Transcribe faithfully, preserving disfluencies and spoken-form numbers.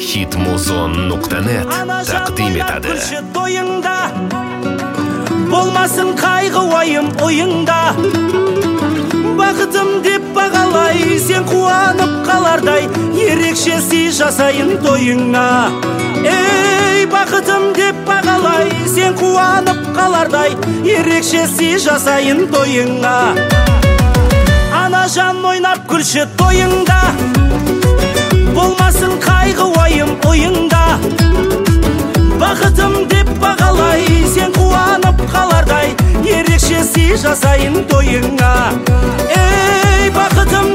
хит-музон нұқта нет тақдим етеді. Тойыңда болмасын қайғы уайым ойыңда, бақытым деп бағалай сен қуанып қалардай, ерекше сый жасайын тойыңа. Ей, бақытым деп бағалай сен қуанып қалардай, ерекше сый жасайын тойыңа. Ана жан ойнап күлші тойыңда, болмасын қайғы уайым ойыңда, бақытым деп бағалай сен қуанып қалардай, ерекше сый жасайын тойыңа. Ей, бақытым